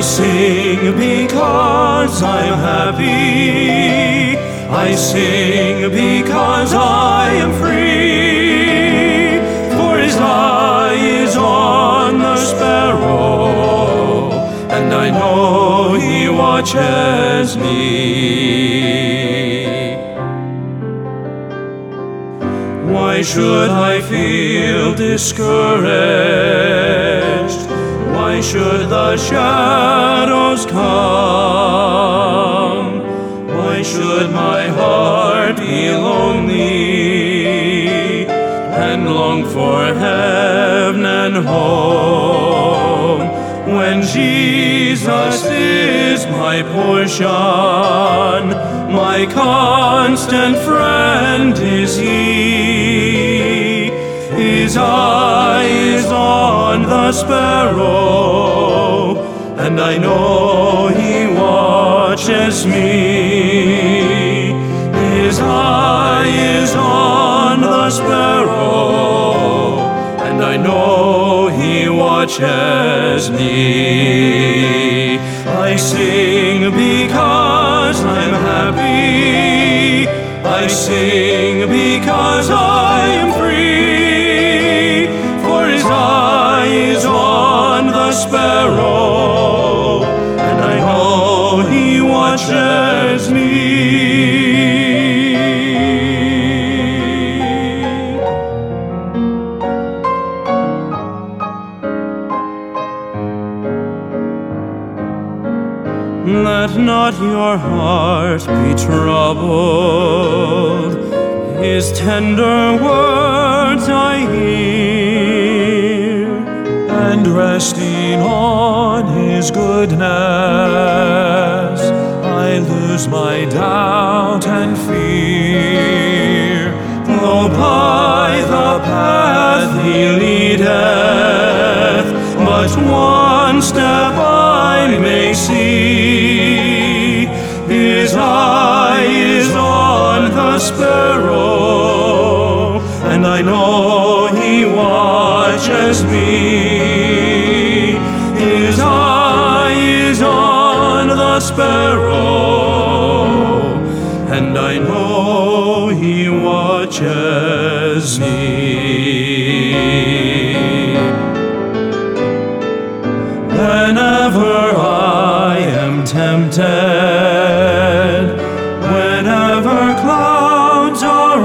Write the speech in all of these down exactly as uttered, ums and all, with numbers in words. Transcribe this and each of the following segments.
sing because I'm happy. I sing because I am free. For his eye is on the sparrow, and I know he watches me. Why should I feel discouraged? Why should the shadows come? Why should my heart be lonely and long for heaven and home, when Jesus is my portion, my constant friend is he. His eye is on the sparrow, and I know he watches me. His eye is on the sparrow, and I know he watches me. I sing because I'm happy. I sing because I am free. For his eye is on the sparrow, and I know he watches me. Let not your heart be troubled. His tender words I hear, and resting on his goodness, I lose my doubt and fear. Though by the path he leadeth, but one step I may see. His eye is on the sparrow, and I know he watches me. His eye is on the sparrow, and I know he watches me. Whenever I am tempted, whenever clouds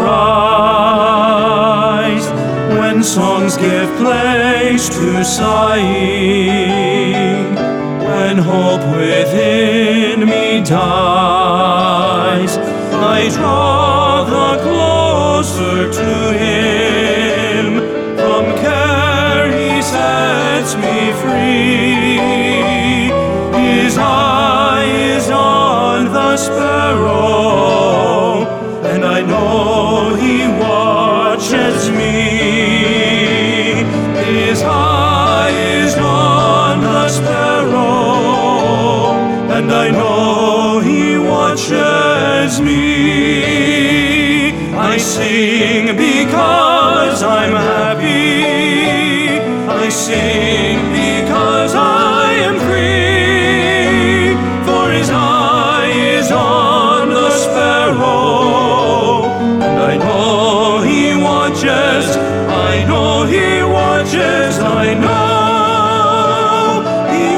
arise, when songs give place to sighing, when hope within me dies, I draw the closer to him. From care he sets me free. His eye is on the sparrow, and I know he watches me. His eye is on the sparrow, and I know he watches me. I sing because I'm happy. I sing because I am free. For his eye is on the sparrow, and I know he watches. I know he watches. I know he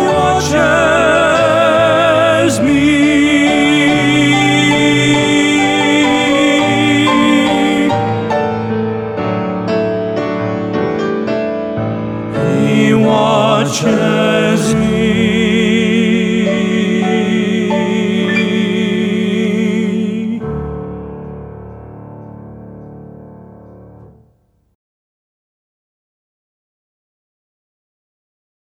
watches me. He watches